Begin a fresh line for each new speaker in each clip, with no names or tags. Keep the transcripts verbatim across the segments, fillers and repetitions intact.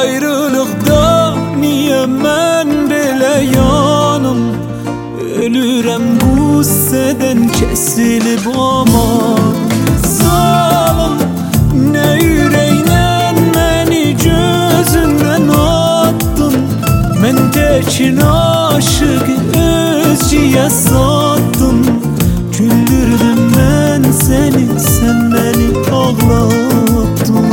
Ayrılıkta niye men belə yanım? Ölürəm qüssədən kesilib aman. Zalım, ne yüreğlə məni gözündən attın. Mən təkin aşıqı özcüyə sattın. Güldürdüm mən seni, sen beni ağlattın.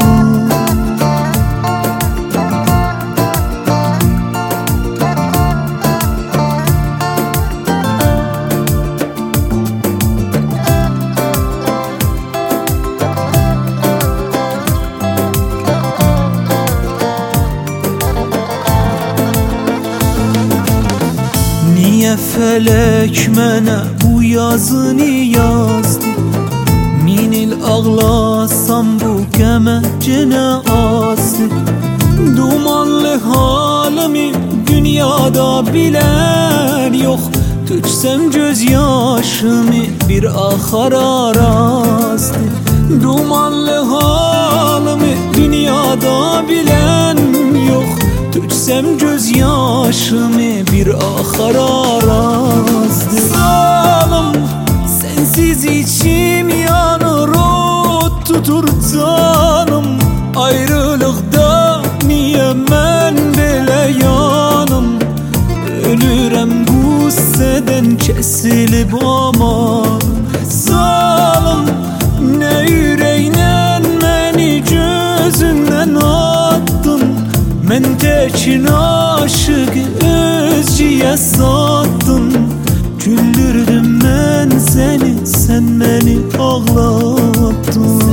Niye felek mənə bu yazını yazdı? Min il ağlasam bu qəmə cenə azdı. Dumanlı halimi dünyada bilen yok. Töksem göz yaşımı bir axara rastı. Dumanlı halimi dünyada bilen yok. Töksem göz yaşımı bir axara rastı. Zalım, sensiz içim yanır, ot tutur canım. Ayrılıkta niye men belə yanım? Ölürəm qüssədən kesilib aman. Zalım, ne yüreğlə məni gözündən attın. Mən təkin aşıqı özcüyə sattın. Güldürdüm mən seni, sen beni ağlattın.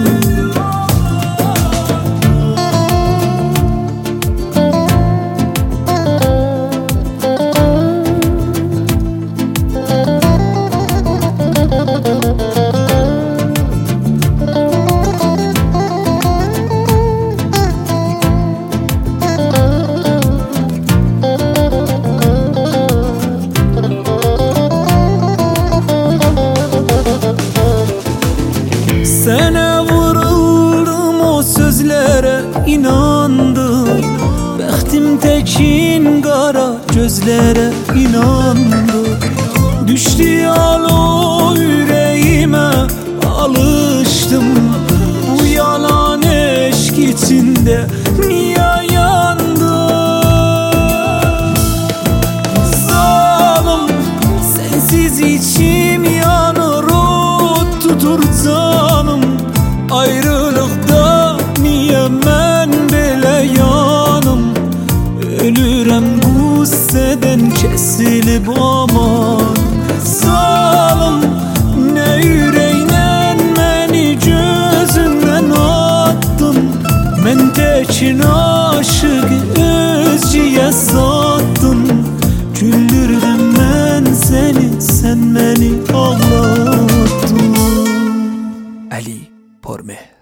Sənə vuruldum, o sözlərə inandım. Bəxtim təkin qara gözlərə inandı. Düşdü alo ürəyimə, alışdım. Bu yalan eşq içində niyə yandım? Zalım, sensiz içim yanır, ot tutur canım. Ayrılıkta niye men belə yanım? Ölürəm qüssədən kesilib aman. Zalım, ne yüreğlə məni gözündən attın. Mən təkin aşıqı özcüyə sattın. Güldürdüm mən seni, sen beni ağlattın. Ali Pormeh.